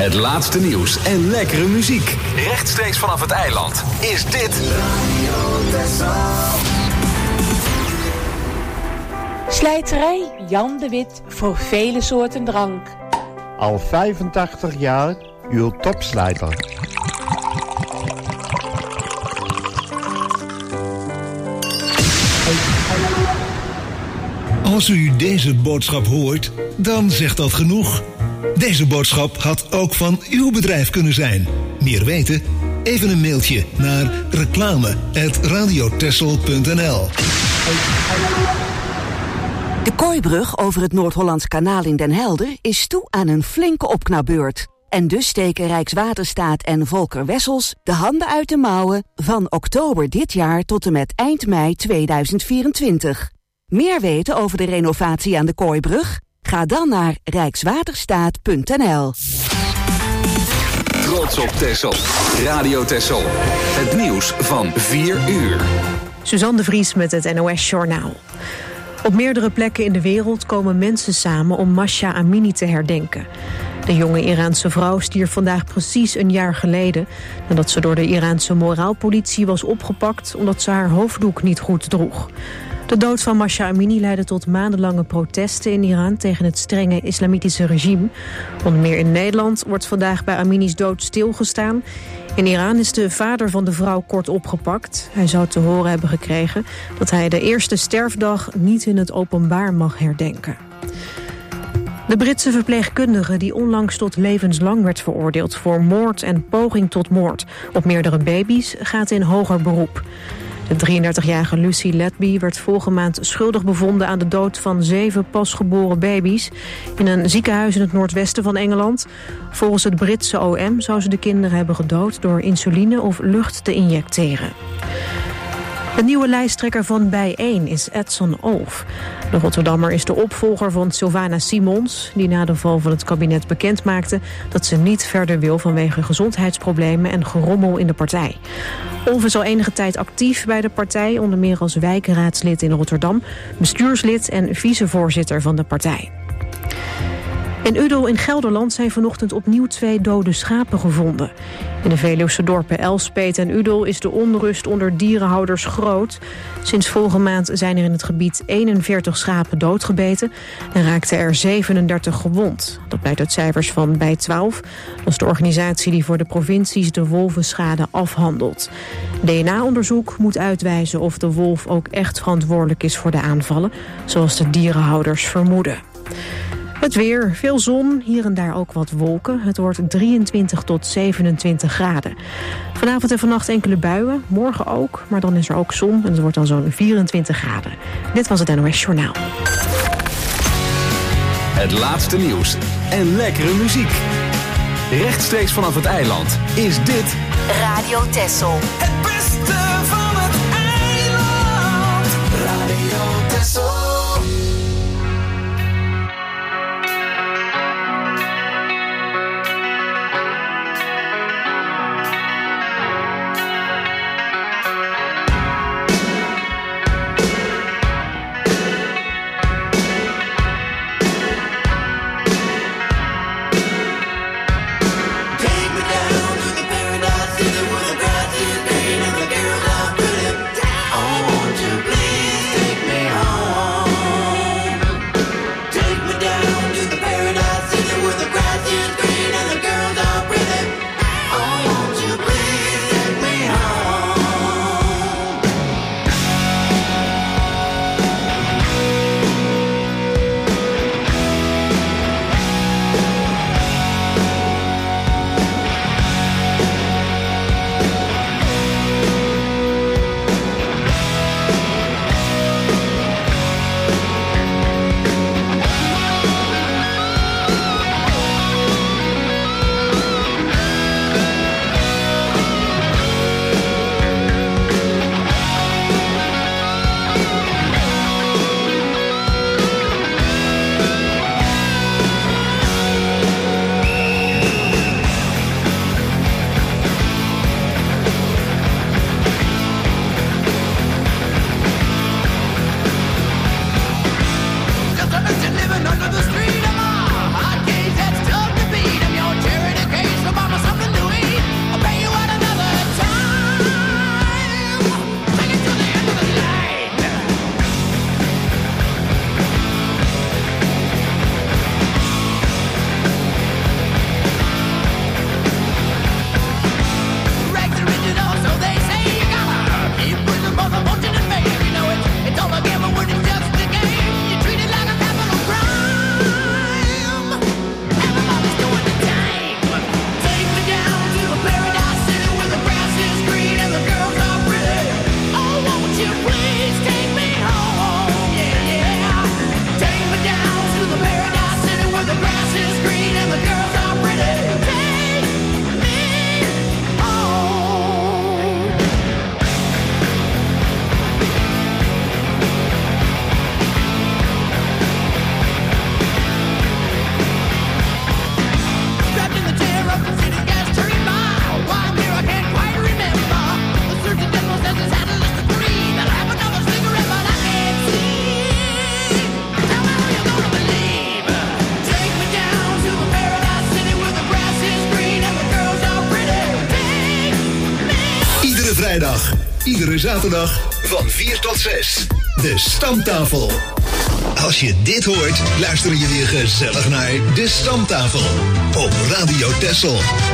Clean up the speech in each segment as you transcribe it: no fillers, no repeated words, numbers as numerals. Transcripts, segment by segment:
Het laatste nieuws en lekkere muziek. Rechtstreeks vanaf het eiland is dit Radio Texel. Slijterij Jan de Wit voor vele soorten drank. Al 85 jaar uw topslijter. Als u deze boodschap hoort, dan zegt dat genoeg. Deze boodschap had ook van uw bedrijf kunnen zijn. Meer weten? Even een mailtje naar reclame@radiotexel.nl. De Kooibrug over het Noord-Hollands Kanaal in Den Helder is toe aan een flinke opknapbeurt. En dus steken Rijkswaterstaat en Volker Wessels de handen uit de mouwen van oktober dit jaar tot en met eind mei 2024. Meer weten over de renovatie aan de Kooibrug? Ga dan naar rijkswaterstaat.nl. Trots op Texel. Radio Texel. Het nieuws van 4 uur. Suzanne de Vries met het NOS Journaal. Op meerdere plekken in de wereld komen mensen samen om Mahsa Amini te herdenken. De jonge Iraanse vrouw stierf vandaag precies een jaar geleden, nadat ze door de Iraanse moraalpolitie was opgepakt omdat ze haar hoofddoek niet goed droeg. De dood van Mahsa Amini leidde tot maandenlange protesten in Iran tegen het strenge islamitische regime. Onder meer in Nederland wordt vandaag bij Amini's dood stilgestaan. In Iran is de vader van de vrouw kort opgepakt. Hij zou te horen hebben gekregen dat hij de eerste sterfdag niet in het openbaar mag herdenken. De Britse verpleegkundige die onlangs tot levenslang werd veroordeeld voor moord en poging tot moord op meerdere baby's gaat in hoger beroep. De 33-jarige Lucy Letby werd vorige maand schuldig bevonden aan de dood van 7 pasgeboren baby's in een ziekenhuis in het noordwesten van Engeland. Volgens het Britse OM zou ze de kinderen hebben gedood door insuline of lucht te injecteren. De nieuwe lijsttrekker van Bijeen is Edson Olf. De Rotterdammer is de opvolger van Sylvana Simons, die na de val van het kabinet bekendmaakte dat ze niet verder wil vanwege gezondheidsproblemen en gerommel in de partij. Olf is al enige tijd actief bij de partij, onder meer als wijkraadslid in Rotterdam, bestuurslid en vicevoorzitter van de partij. In Udel in Gelderland zijn vanochtend opnieuw 2 dode schapen gevonden. In de Veluwse dorpen Elspeet en Udel is de onrust onder dierenhouders groot. Sinds vorige maand zijn er in het gebied 41 schapen doodgebeten en raakten er 37 gewond. Dat blijkt uit cijfers van Bij 12. Dat is de organisatie die voor de provincies de wolvenschade afhandelt. DNA-onderzoek moet uitwijzen of de wolf ook echt verantwoordelijk is voor de aanvallen, zoals de dierenhouders vermoeden. Het weer, veel zon, hier en daar ook wat wolken. Het wordt 23 tot 27 graden. Vanavond en vannacht enkele buien, morgen ook, maar dan is er ook zon en het wordt dan zo'n 24 graden. Dit was het NOS Journaal. Het laatste nieuws en lekkere muziek. Rechtstreeks vanaf het eiland is dit Radio Texel. Het beste van het eiland. Radio Texel. I want you, please take me home. vrijdag. Iedere zaterdag van 4 tot 6. De Stamtafel. Als je dit hoort, luister je weer gezellig naar De Stamtafel. Op Radio Texel.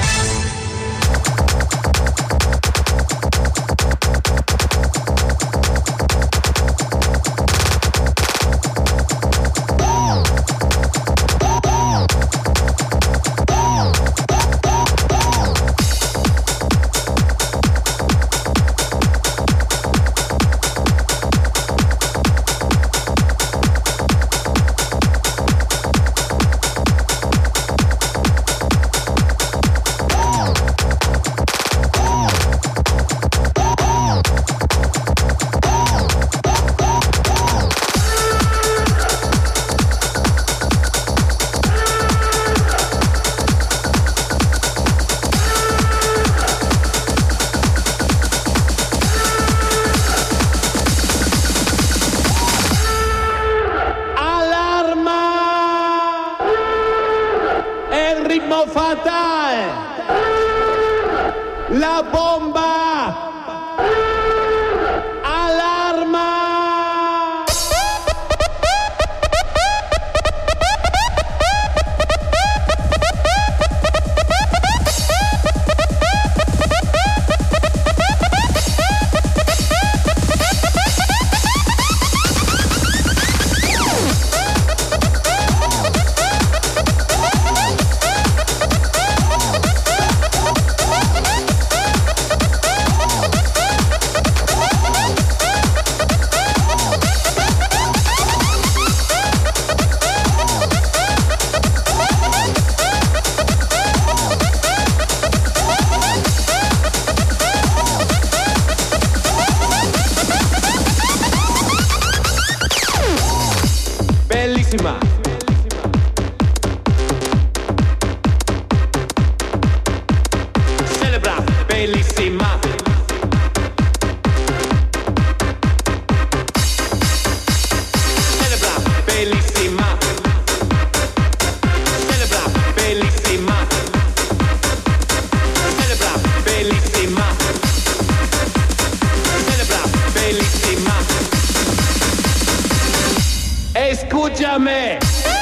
Escúchame.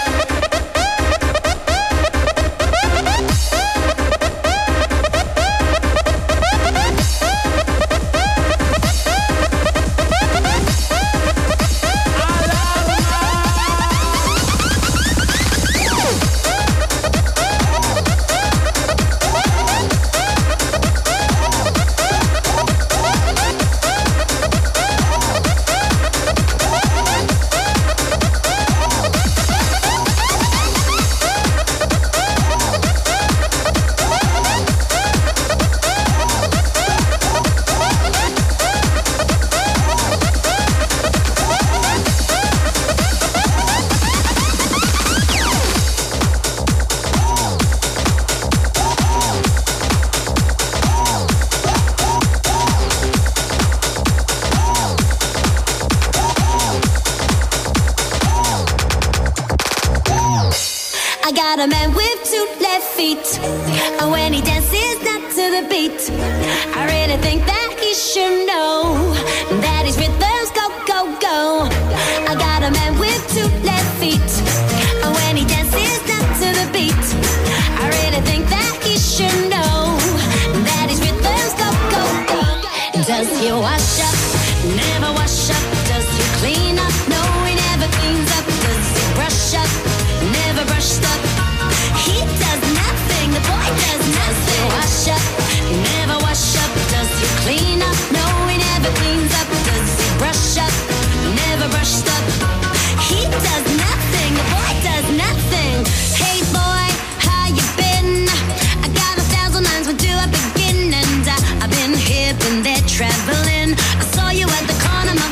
A man with 2 left feet, and when he dances not to the beat, I really think that he should know that his rhythms go, go, go. I got a man with 2 left feet, and when he dances not to the beat, I really think that he should know that his rhythms go, go, go. Does he wash up? Never wash up. Does he clean up? No, he never cleans up. Does he brush up? Never brushed up. He does nothing, the boy does nothing. Does he wash up? He never wash up. Does he clean up? No, he never cleans up. Does he brush up? Never brushed up. He does nothing, the boy does nothing. Hey boy, how you been? I got 1,000 lines, where do I begin? And I've been here, been there, traveling. I saw you at the corner,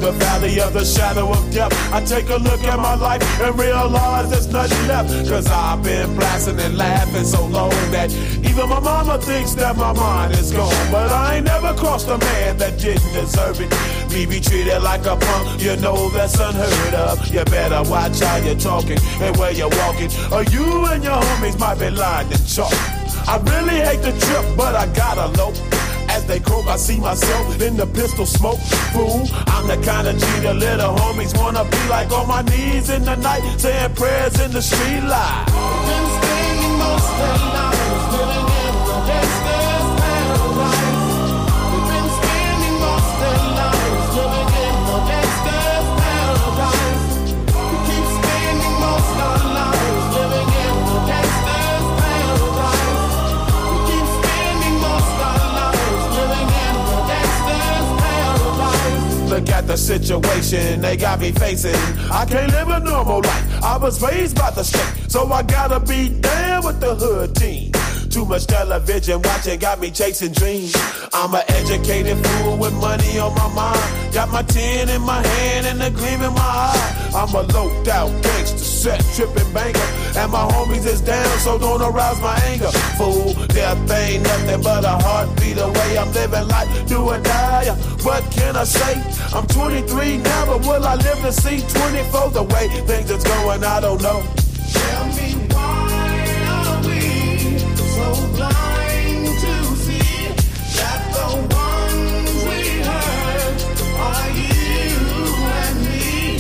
the valley of the shadow of death. I take a look at my life and realize there's nothing left. Cause I've been blasting and laughing so long that even my mama thinks that my mind is gone. But I ain't never crossed a man that didn't deserve it. Me be treated like a punk, you know that's unheard of. You better watch how you're talking and where you're walking, or you and your homies might be lying to chalk. I really hate the trip, but I gotta low. As they croak, I see myself in the pistol smoke. Fool, I'm the kind of G the little homies wanna be like, on my knees in the night, saying prayers in the street light. Been spending most of their lives living in the gangster's paradise. We've been spending most of their lives living in the gangster's paradise. We keep spending most of our lives living in the gangster's paradise. We keep spending most of our lives living in the gangster's paradise. Look at the situation they got me facing. I can't live a normal life. I was raised by the state, so I gotta be down with the hood team. Too much television watching got me chasing dreams. I'm an educated fool with money on my mind. Got my tin in my hand and a gleam in my eye. I'm a loped out gangster, set tripping banker, and my homies is down, so don't arouse my anger. Fool, death ain't nothing but a heartbeat away. I'm living life, do or die. What can I say? I'm 23 now, but will I live to see 24? The way things is going, I don't know. Tell me why are we so blind to see that the ones we hurt are you and me?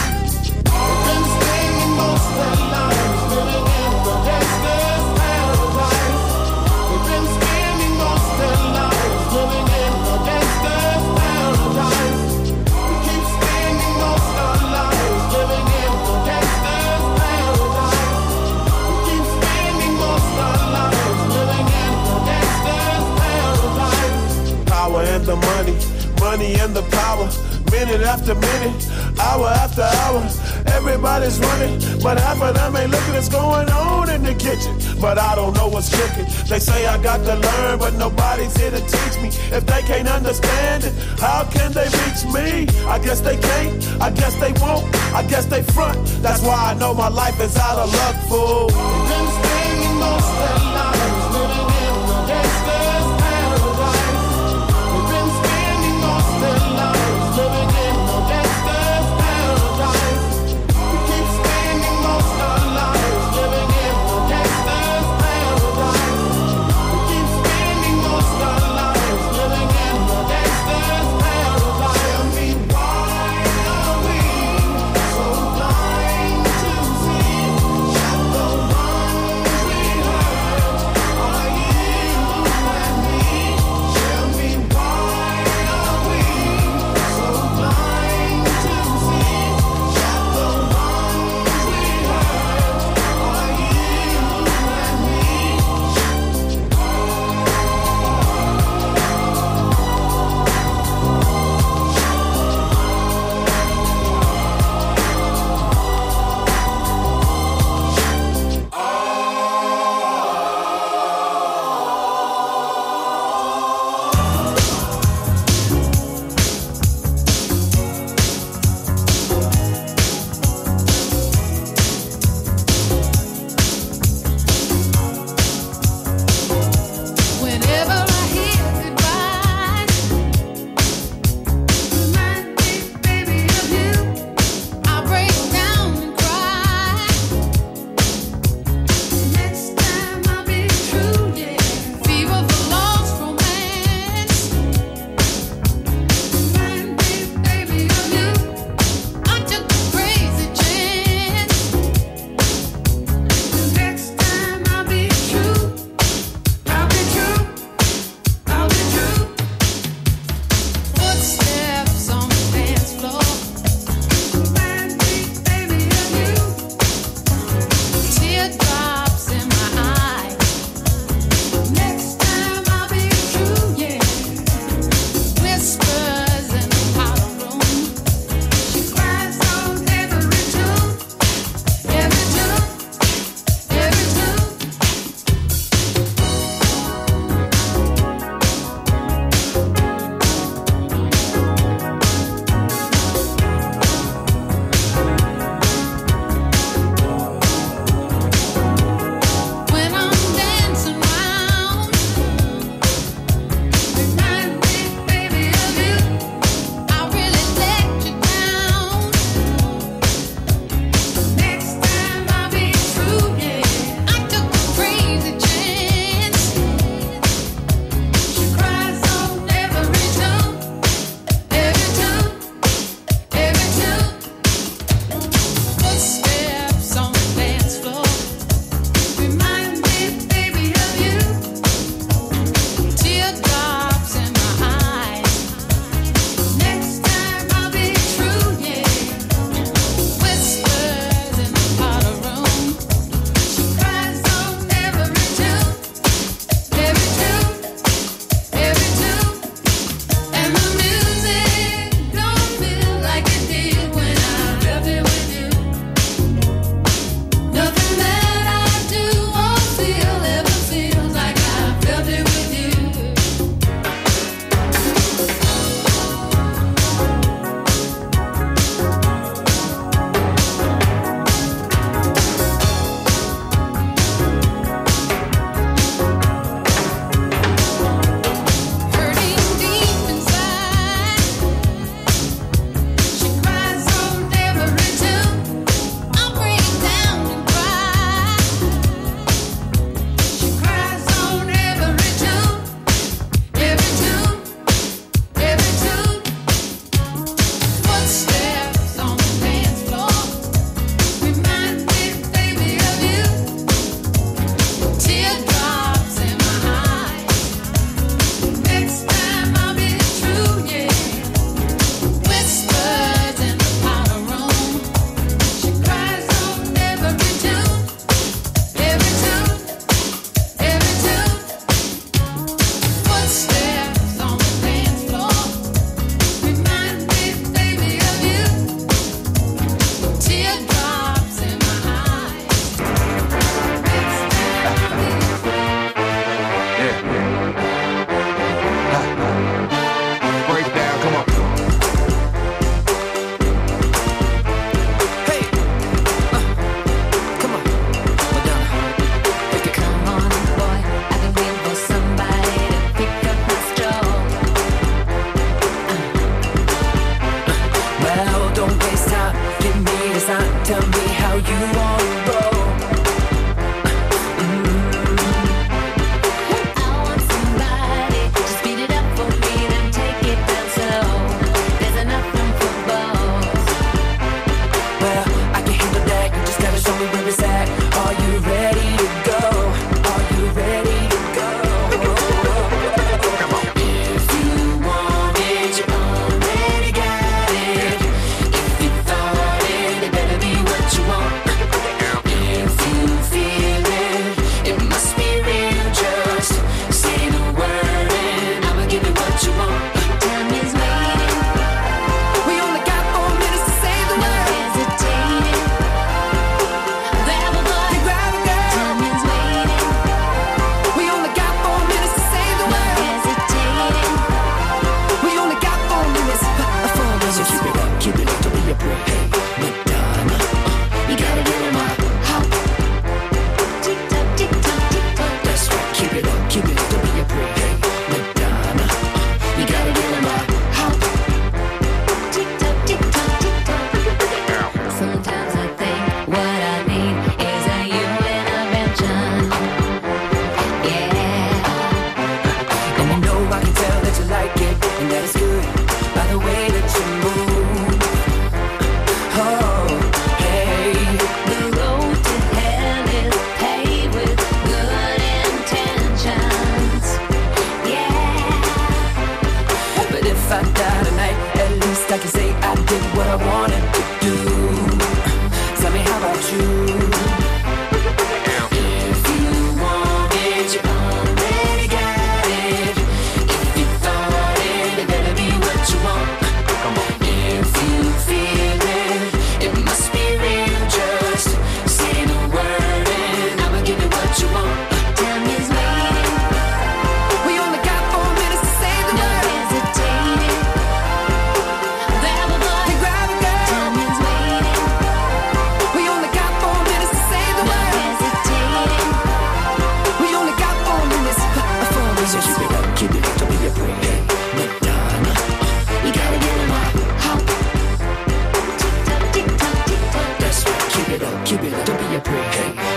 We've been spending most of our lives living in the gangster's paradise. We've been spending most of our lives living in the gangster's paradise. We keep spending most of our lives living in the gangster's paradise. We keep spending most of our lives living in the gangster's paradise. Power and the money, money and the power. Minute after minute, hour after hour, everybody's running, but half of them ain't looking what's going on in the kitchen. But I don't know what's cooking. They say I got to learn, but nobody's here to teach me. If they can't understand it, how can they reach me? I guess they can't, I guess they won't, I guess they front. That's why I know my life is out of luck, fool. We've been spending most of our lives living in the gangster's paradise. We've been spending most of our lives living in the gangster's paradise. We keep spending most of our lives living in the gangster's paradise. We keep spending most of our lives living in the gangster's paradise. Tell me why are we so blind to see that the ones we hurt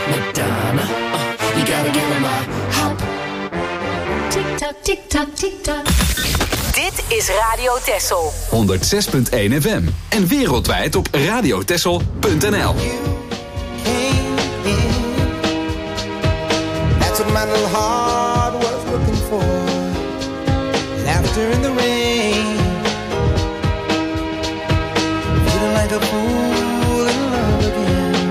Madonna, you gotta give her my hop. Tick-tock, tick-tock, tick-tock. Dit is Radio Texel. 106.1 FM. En wereldwijd op radiotexel.nl. That's what my little heart was looking for. Laughter in the rain. Feeling like a fool in love again.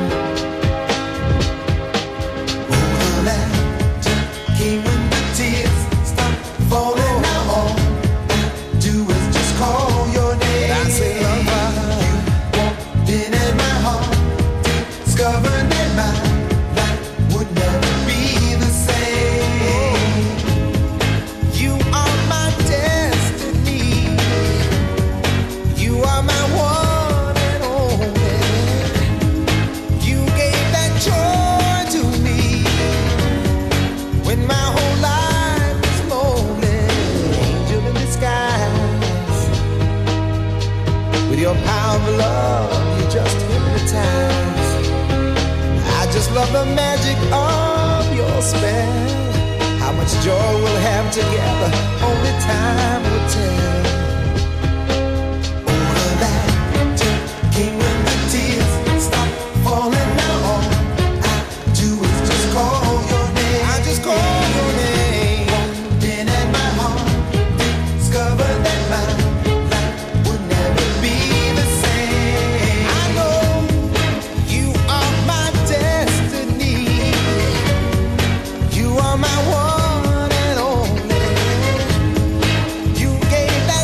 Oh, that came when the tears stop falling. Now all I do is just call your name. I say, lover, you walked in at my heart, discovered that my life would never be the same. You are my destiny. You are my one and only. You gave that joy to me when my whole life was lonely. Angel in disguise. With your power of love, you just hypnotize. I just love the magic of your spell. How much joy we'll have together, only time will tell. All of that came when the tears stop falling. Now all I do is just call your name. I just call your name. Walked in at my heart, discovered that my life would never be the same. I know you are my destiny. You are my one and only. You gave that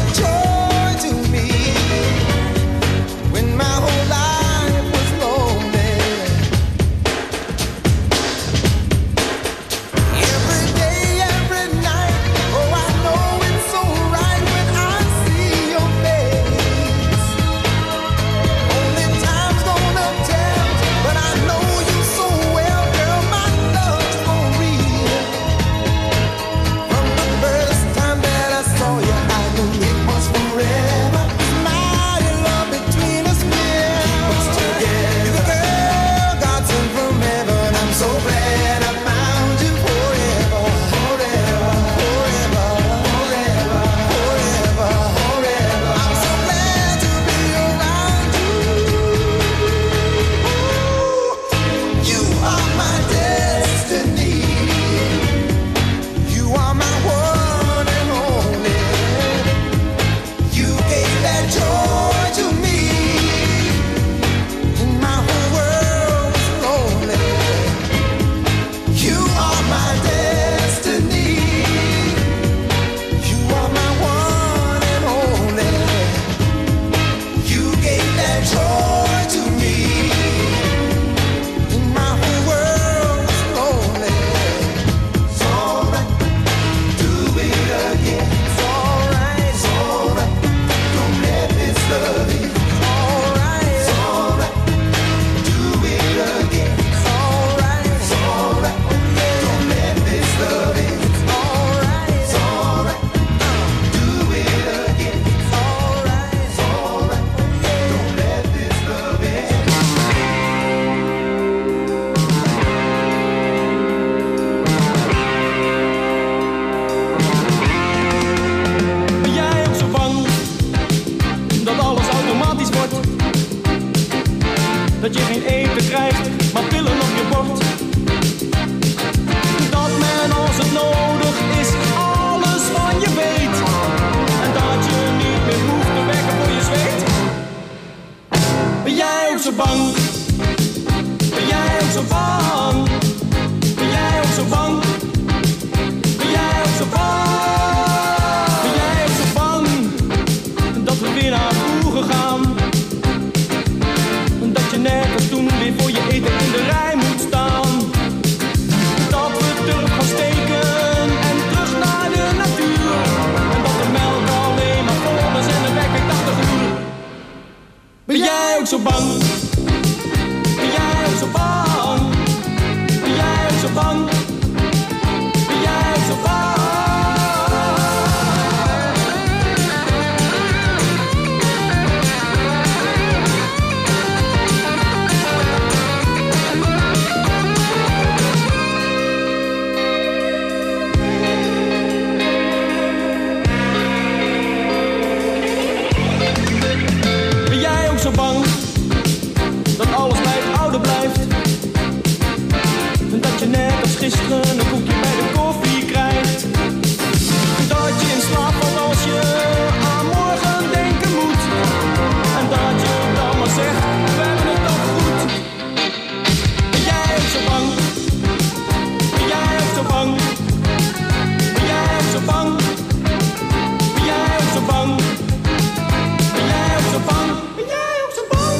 gisteren een koekje bij de koffie krijgt. Dat je in slaap valt als je aan morgen denken moet. En dat je dan maar zegt, we hebben het toch goed. Ben jij ook zo bang? Ben jij ook zo bang? Ben jij ook zo bang? Ben jij ook zo bang? Ben jij ook zo bang? Ben jij ook zo bang?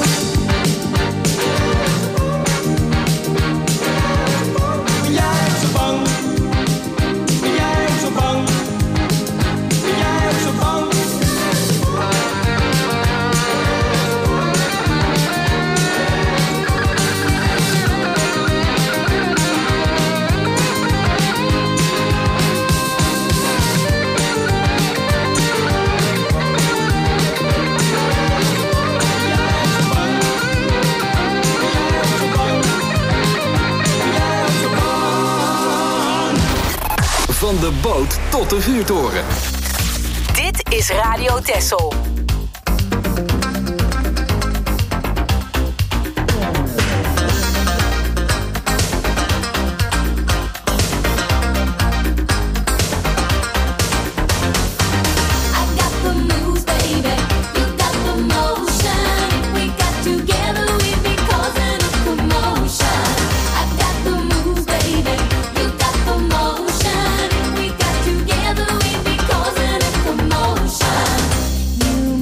Ben jij ook zo bang? Ben jij ook zo bang? Ben jij ook zo bang? Van de boot tot de vuurtoren. Dit is Radio Texel. You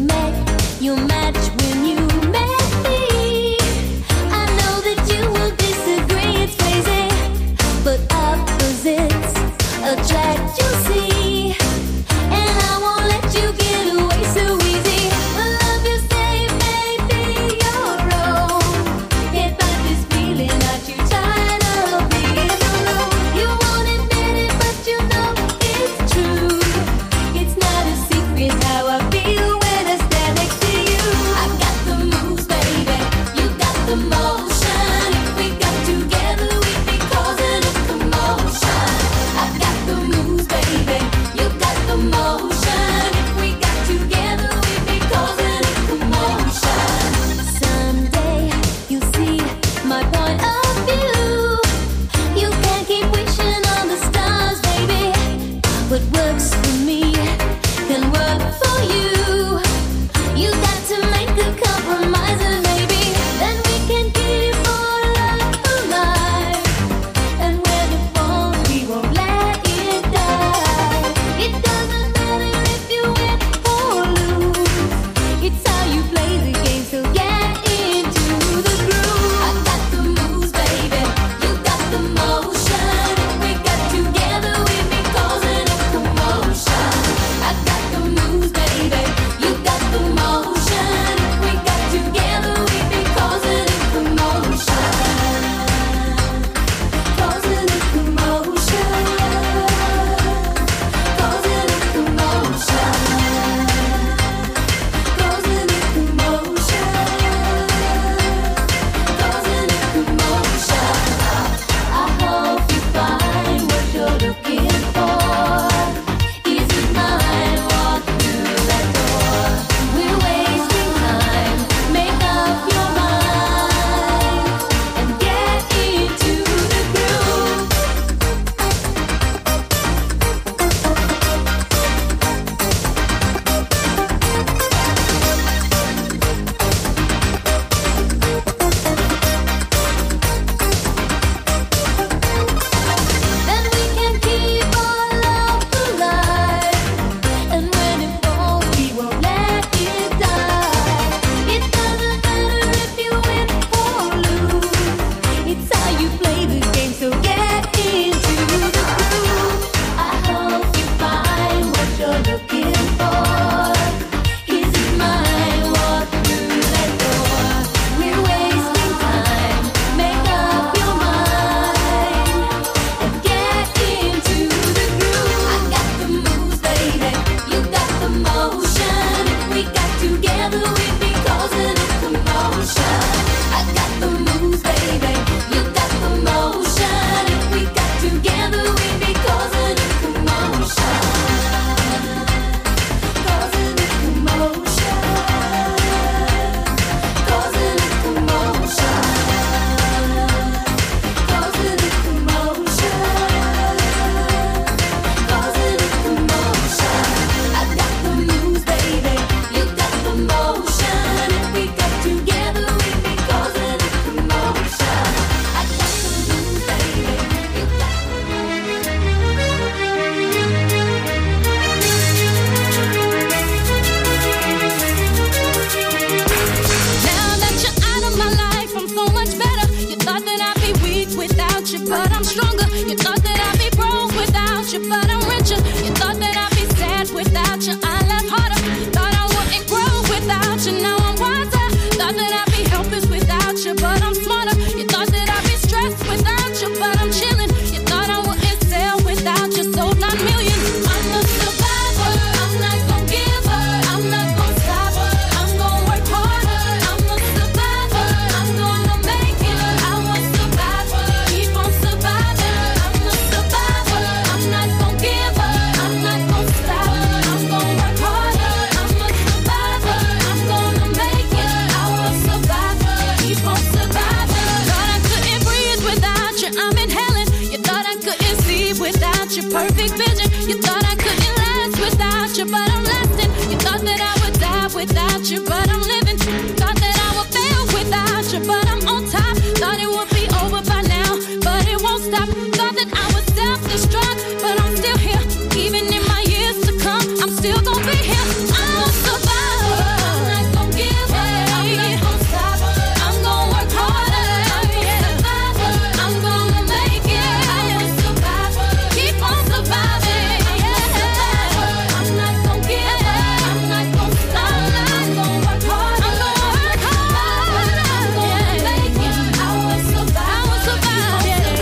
without your perfect vision. You thought I couldn't last without you, but I'm lasting. You thought that I would die without you, but I'm living. Thought that I would fail without you, but I'm on top. Thought it would be over by now, but it won't stop. Thought that I would self-destruct, but I'm still here. Even in my years to come, I'm still gonna be here. I'm a survivor. I'm not gonna give up. I'm not gonna stop. I'm gonna work harder. I'm a survivor. I'm gonna make it. I'm a survivor. Keep on surviving. I'm a survivor. I'm not gonna give up. I'm not gonna stop. I'm gonna work hard. I'm gonna work hard. I'm gonna make it. I will survive. I will survive.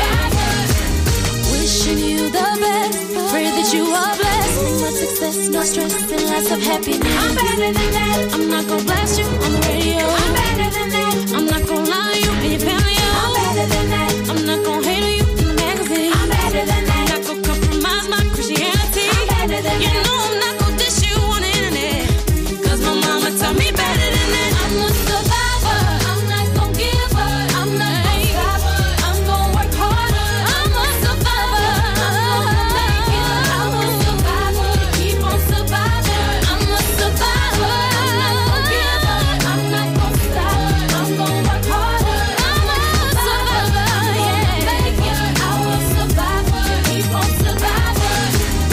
Wishing you the best. Pray that you are blessed. Much success, no stress, and lots of happiness. I'm better than that. I'm not gonna blast you on the radio. I'm better than that. I'm not gonna lie to you and your family. I'm better than that. I'm not gonna hate on you in the magazine. I'm better than that. I'm not gonna compromise my Christianity. I'm better than that. You know I'm not gonna dish you on the internet. Cause my mama taught me better than that. I'm a survivor. I'm not gonna give up. I'm not gonna stop. I'm gonna work harder. I'm a survivor. I'm gonna make it. I'm a survivor. Keep on surviving. I'm a survivor. I'm not gonna give up. I'm not gonna stop. I'm gonna work harder. I'm a survivor. Yeah, make it. I will survive. Keep on surviving.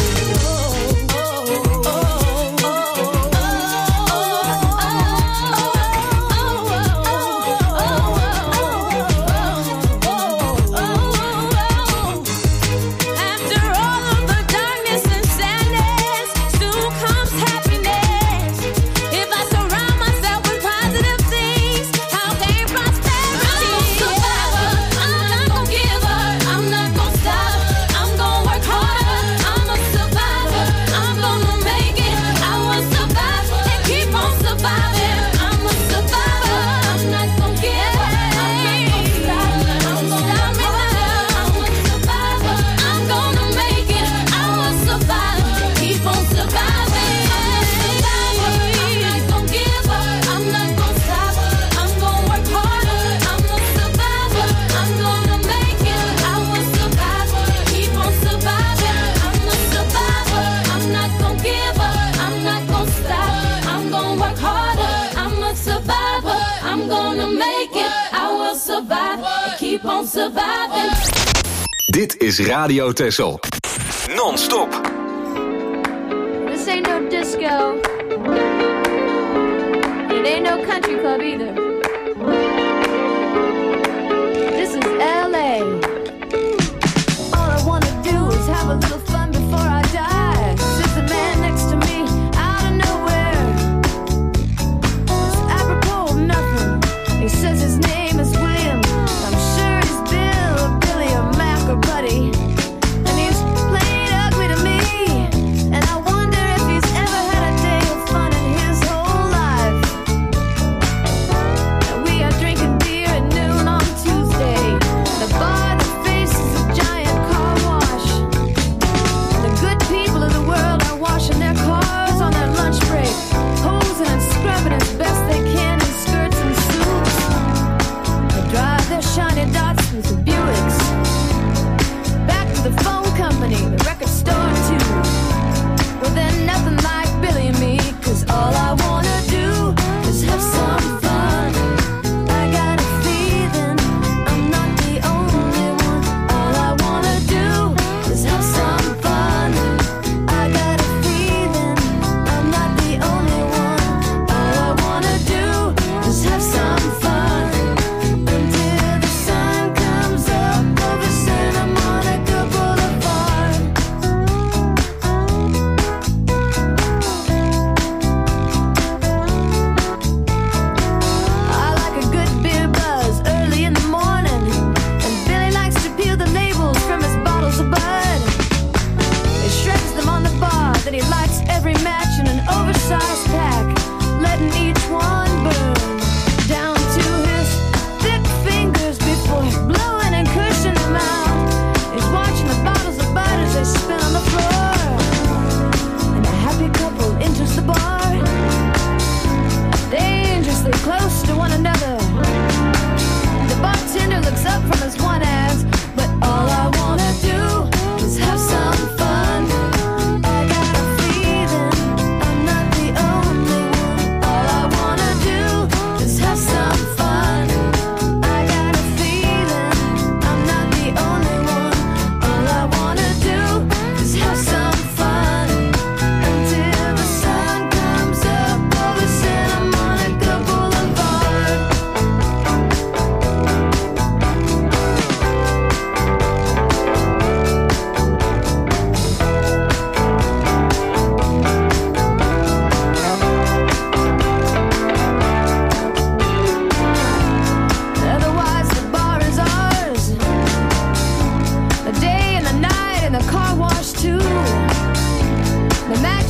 After all of the darkness and sadness, soon comes happiness. If I surround myself with positive things, I'll gain prosperity. I'm a survivor. I'm not gonna give up. I'm not gonna stop. I'm gonna work harder. I'm a survivor. I'm gonna make it. I will survive and keep on surviving. I'm a survivor. I'm not gonna give up. I'm not gonna stop. I'm gonna stop me now. I'm a survivor. I'm gonna make it. I will survive. Keep on surviving. I'm a survivor. I'm not gonna give up. I'm not gonna stop. I'm gonna work harder. I'm a survivor. I'm gonna make it. I will survive. Keep on surviving. I'm a survivor. I'm not gonna give up. I'm not gonna stop. I'm gonna work harder. I'm a survivor. I'm gonna make it. I will survive. Keep on surviving. Dit is Radio Texel. Non-stop. This ain't no disco. It ain't no country club either. This is LA. All I wanna do is have a little fun before I die. Sits a man next to me out of nowhere. It's apropos of nothing. He says his name is William. I'm sure he's Bill or Billy or Mac or Buddy. And he's played ugly to me. And I wonder if he's ever had a day of fun in his whole life.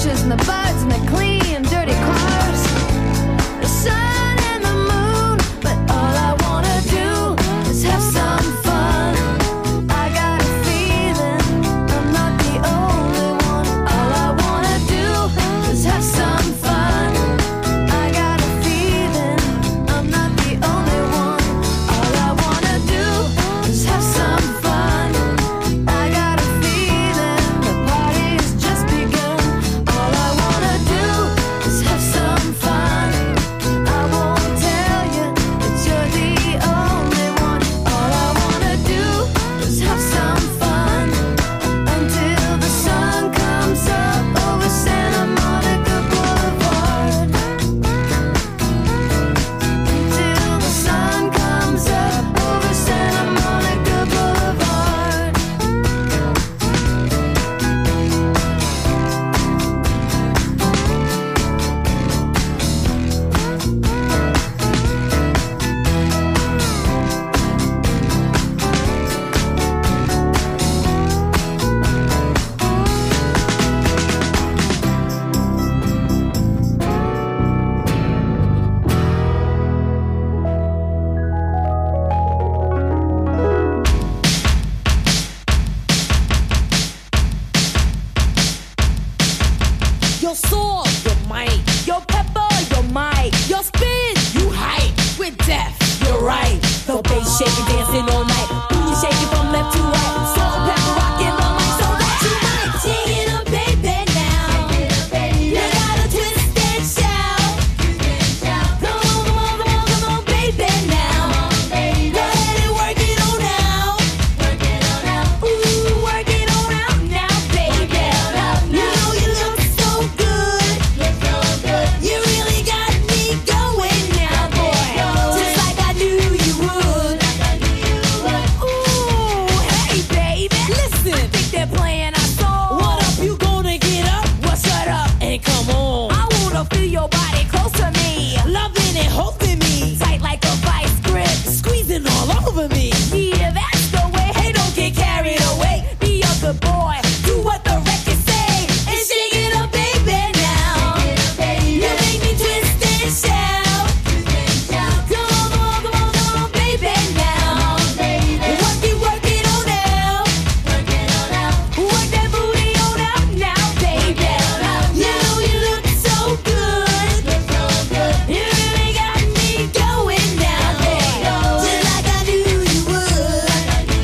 beaches and the birds and the clean, dirty cars, the sun and the moon. But all I wanna do is have some fun. I got a feeling I'm not the only one. All I wanna do is have some fun. I got a feeling I'm not the only one. All I wanna do is have some fun. I got a feeling the party has just begun. All I wanna do is have some fun. I won't tell you that you're the only one. All I wanna do is have some fun until the sun comes up over Santa Monica Boulevard. Until the sun comes up over Santa Monica Boulevard. Your sword, your might, your pepper, your might, your spin, you hype. With death, you're right. The bass shaking, dancing all night. Booty shaking from left to right. Salt and pepper rocking all night. So what you like? Shake it up, baby, now. You gotta twist and shout. Come on, come on, come on, come on, baby, now. Go ahead and work it on out. Ooh, work it on out now, baby. You know you look so good. You really got me going now, boy. Just like I knew you would. Ooh, hey, baby. Listen, I think they're playing our song. What up, you gonna get up? Well, shut up and come on. I wanna feel your body close to me. Loving and holding me. Tight like a vice grip. Squeezing all over me. Yeah, that's the way. Hey, don't get carried away. Be a good boy. Do what the records say. And shake it up, baby, now. You make me twist and shout. Come on, come on, come on, come on, baby, now. Work it on out. Work that booty on out now, baby. You know you look so good. You really got me going now, baby. Just like I knew you would.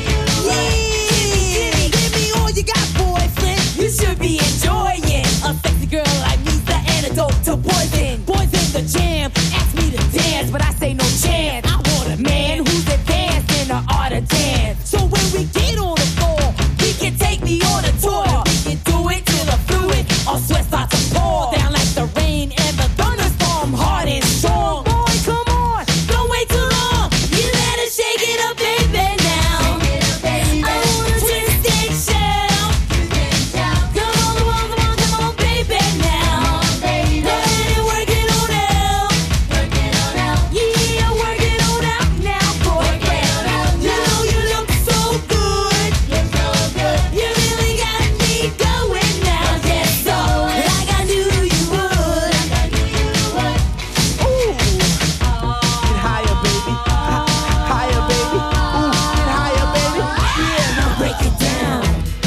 Yeah, give me all you got, boyfriend. You should be enjoying. A sexy girl like me's the antidote to poison. Boys in the jam, ask me to dance, but I say no chance. I want a man who's advanced in the art of dance. So when we get on the floor, we can take me on a tour. We can do it till the fluid or sweat starts to pour down like the rain and the thunderstorm, hard and strong. Boy, come on, don't wait too long. You better shake it up, baby, now. I wanna twist and shout. Come on, come on, come on, come on, baby, now. Go ahead and work it on out. Yeah, work it on out now, boyfriend. You know you look so good. You really got me going now, yes, so like I knew you would. Ooh. Get higher, baby. Higher, baby. Ooh, get higher, baby. Yeah, now Break it down.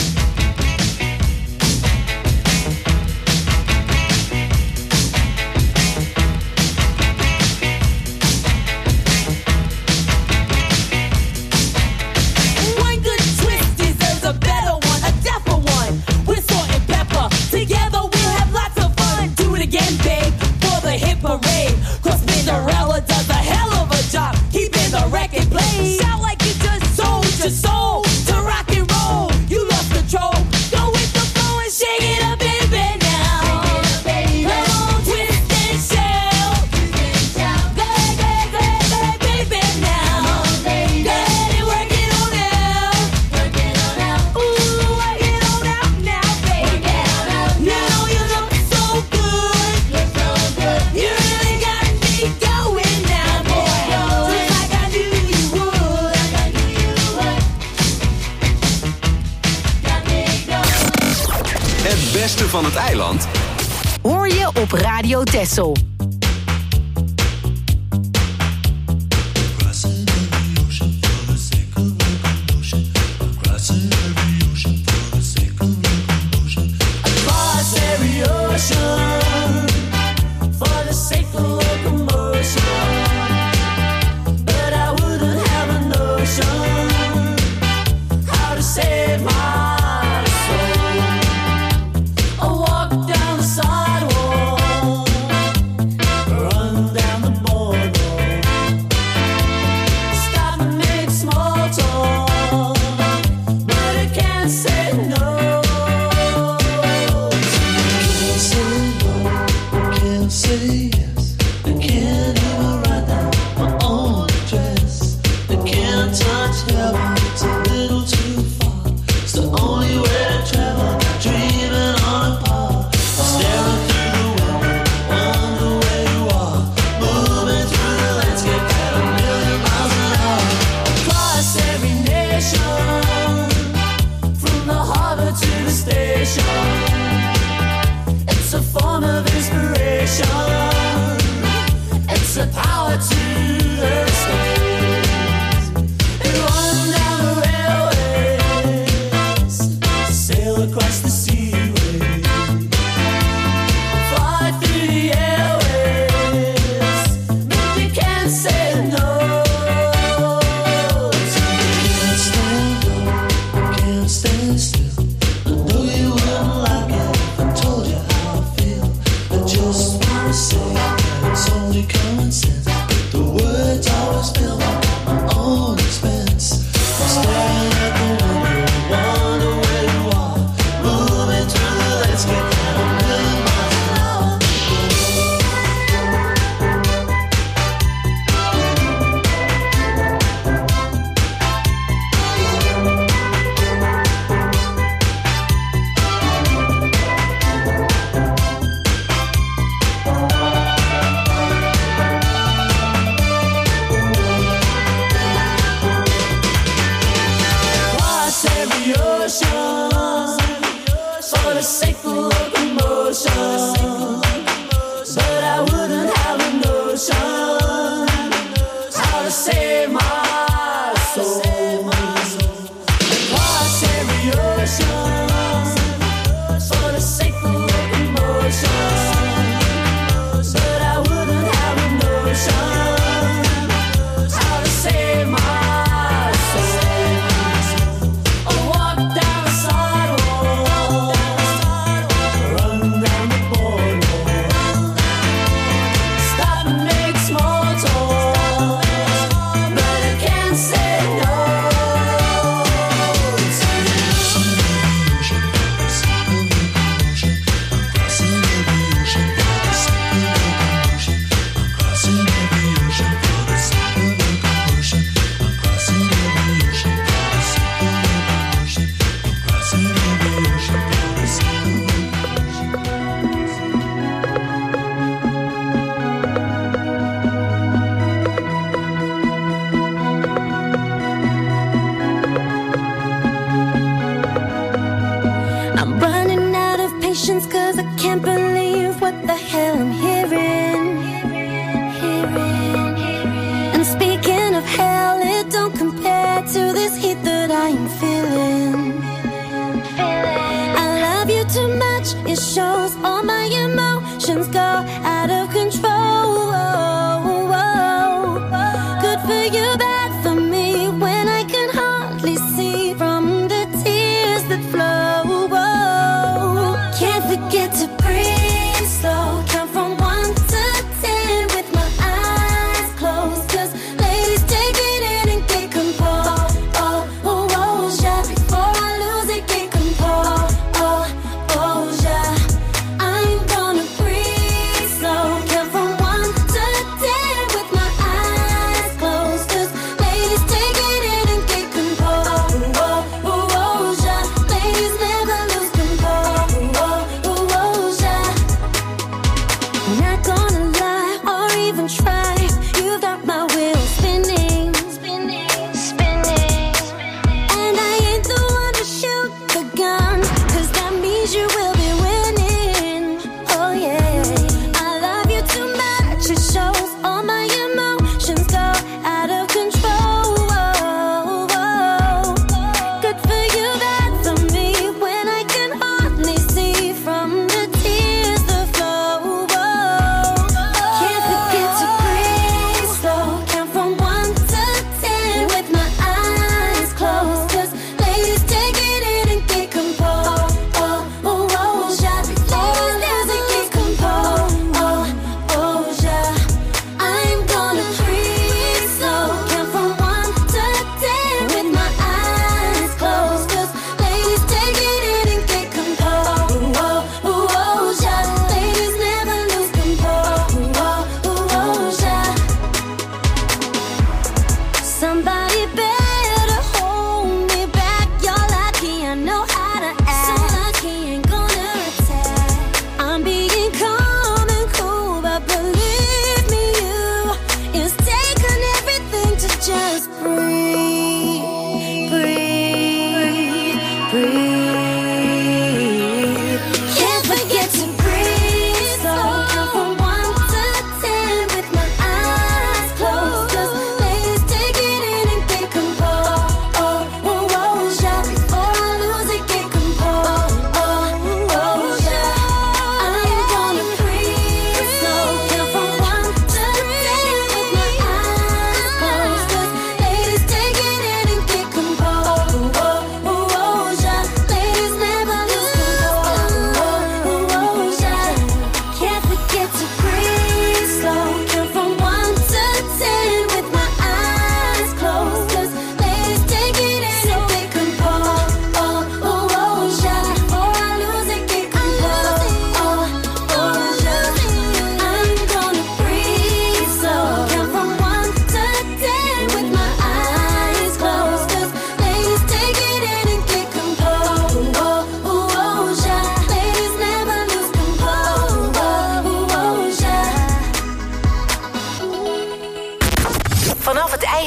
One good twist deserves a better one, a deafer one. With salt and pepper, together we'll have lots of fun. Do it again, babe, for the hit parade. 'Cause Cinderella does a hell of a job keeping the record played. Shout like you just sold your soul to rock and roll. You lost control. Go with the flow and shake it up, baby, now. Come on, twist and shout. Go ahead, go ahead, go ahead, go ahead, baby, now. Go ahead and work it on out. Ooh, work it on out now, baby. You know you look so good. You really got me going now, boy. Just like I knew you would. Het beste van het eiland hoor je op Radio Texel. Across every ocean, for the sake of locomotion. But I wouldn't have a notion how to save my soul. I walk down the sidewalk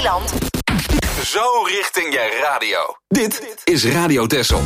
eiland. Zo richting je radio. Dit is Radio Texel.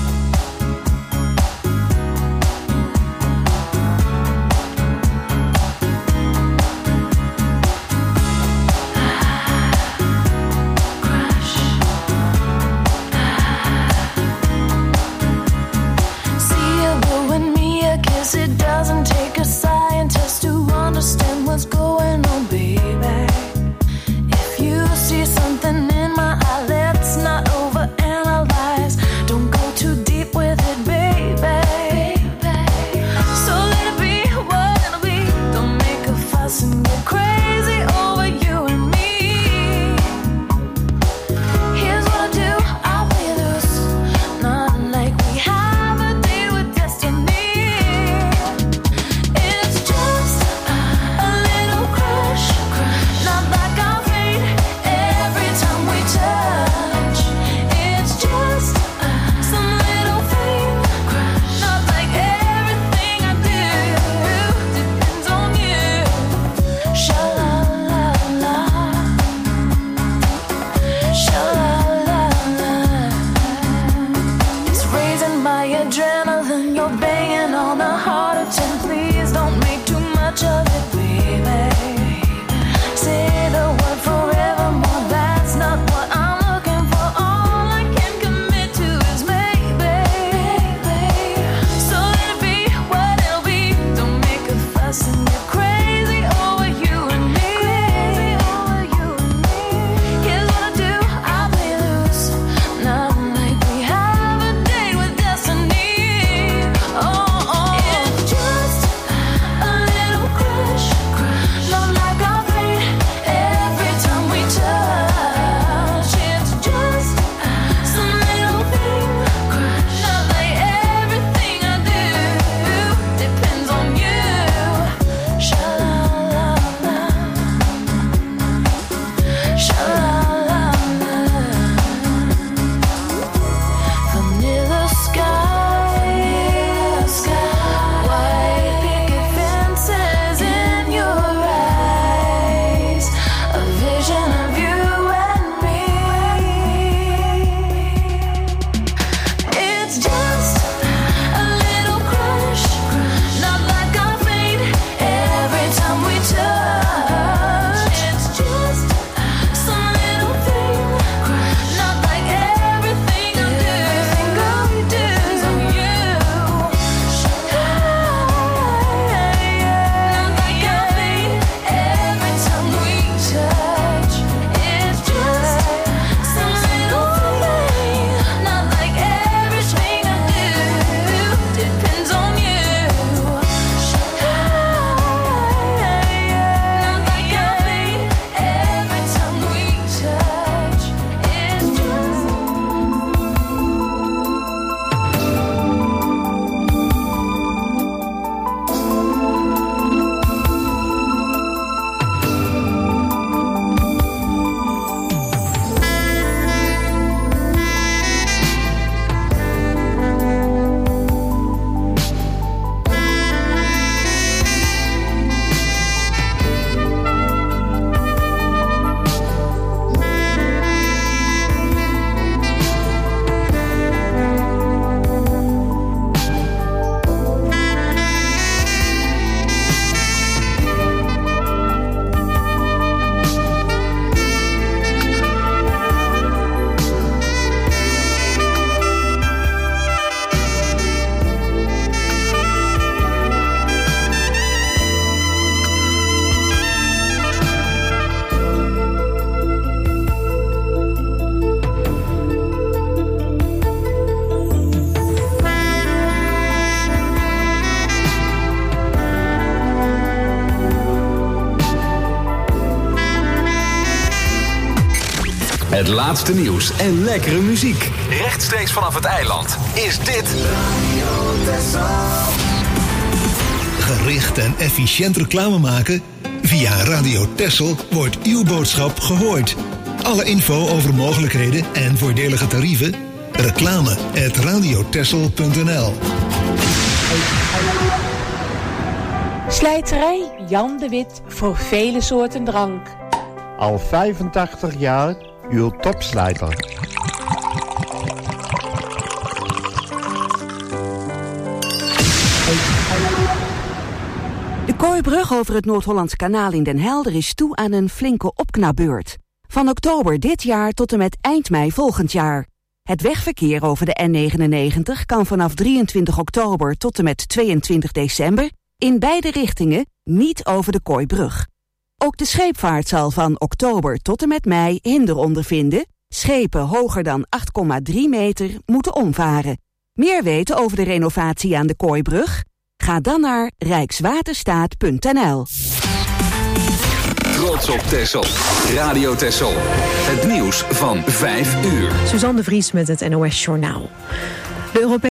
It doesn't take a scientist to understand what's going on, baby. If you see something in my eye, let's not overanalyze. Don't go too deep with it, baby. So let it be what it'll be. Don't make a fuss and get crazy over you and me. Here's what I do, I'll play loose. Not like we have a date with destiny. Adrenaline, you're banging on a heart of 10. Please don't make too much of it, baby. Say the word forevermore. That's not what I'm looking for. All I can commit to is maybe. So let it be what it'll be. Don't make a fuss and get crazy over you and me. Here's what I do, I'll play loose. Not like we have a date with destiny. It's just a little crush, not like our fate every time we touch. It's just some little thing, not like everything I do depends on you. Sha-la-la-la, sha-la-la-la. Vanilla sky, white picket fences in your eyes, a vision of you and me. It's just a little crush, not like our fate every time we touch. It's just some little thing, not like everything I do. Depends on you. Not like our fate every time we touch. It's just some little thing, not like everything I do depends on you. Not like our fate every time we touch. It's just. Het laatste nieuws en lekkere muziek. Rechtstreeks vanaf het eiland is dit Gericht en efficiënt reclame maken? Via Radio Texel wordt uw boodschap gehoord. Alle info over mogelijkheden en voordelige tarieven? reclame@radiotexel.nl. Slijterij Jan de Wit voor vele soorten drank. Al 85 jaar uw topslijter. De Kooibrug over het Noord-Hollands Kanaal in Den Helder is toe aan een flinke opknapbeurt. Van oktober dit jaar tot en met eind mei volgend jaar. Het wegverkeer over de N99 kan vanaf 23 oktober tot en met 22 december in beide richtingen niet over de Kooibrug. Ook de scheepvaart zal van oktober tot en met mei hinder ondervinden. Schepen hoger dan 8,3 meter moeten omvaren. Meer weten over de renovatie aan de Kooibrug? Ga dan naar rijkswaterstaat.nl. Trots op Texel. Radio Texel. Het nieuws van 5 uur. Suzanne de Vries met het NOS Journaal. De